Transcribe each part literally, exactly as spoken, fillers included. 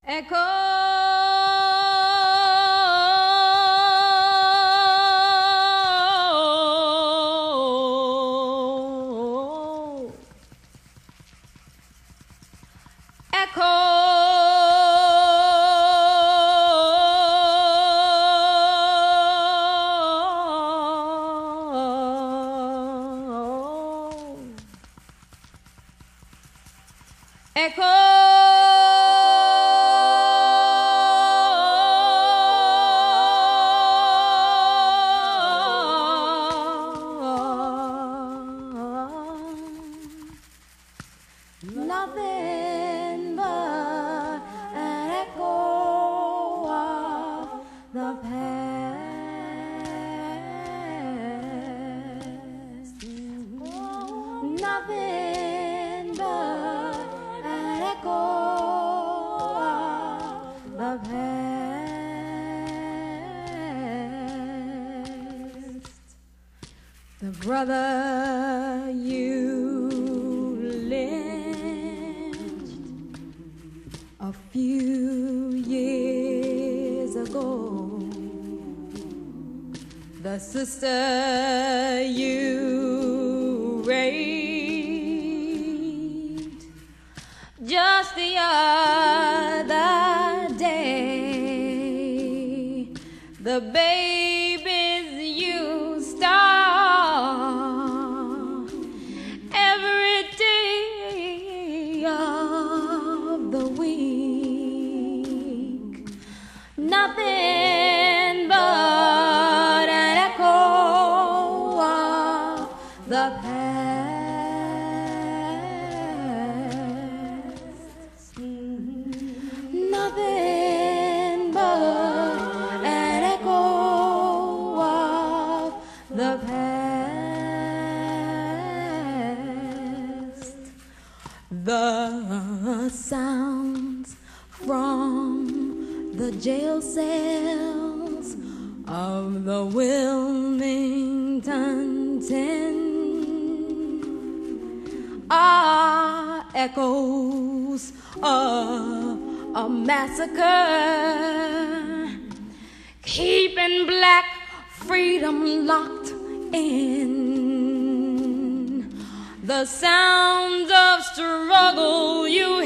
Echo. Nothing but an echo of the past. Nothing but an echo of the past. The brother you a few years ago, the sister you raped just the other day, the babies you starved every day of the week. Nothing but an echo of the past. Nothing but an echo of the past. The sounds from the jail cells of the Wilmington Ten are echoes of a massacre, keeping black freedom locked in. The sounds of struggle you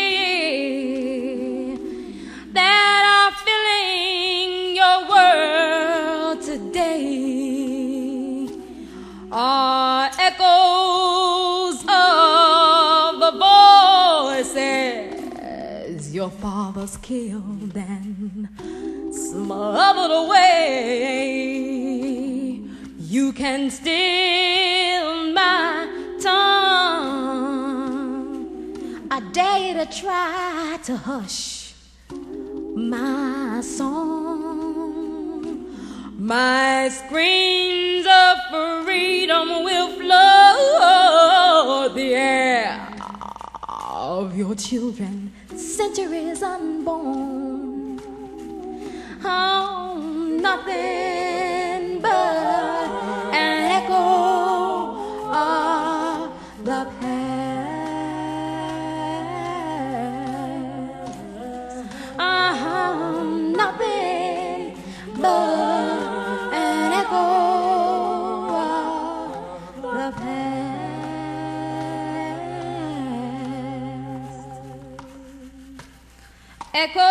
hear that are filling your world today are echoes of the voices your fathers killed and smothered away. You can still my tongue. I dare you to try to hush my song. My screams of freedom will flood the air of your children, centuries unborn. Oh, nothing but an echo of the past. Uh-huh, nothing but an echo of the past. Echo.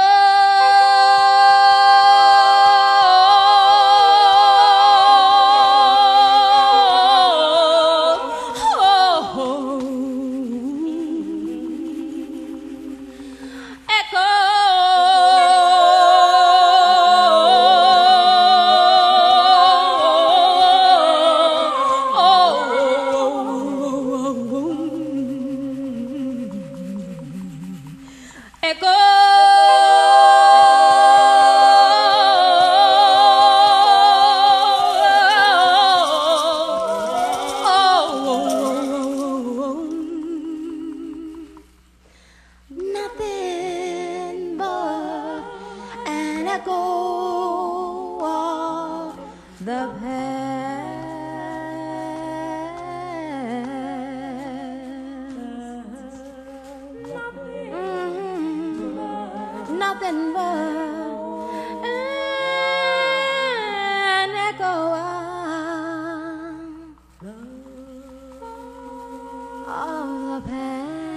Nothing but an echo of the past. Nothing, mm-hmm. nothing but an echo of the past.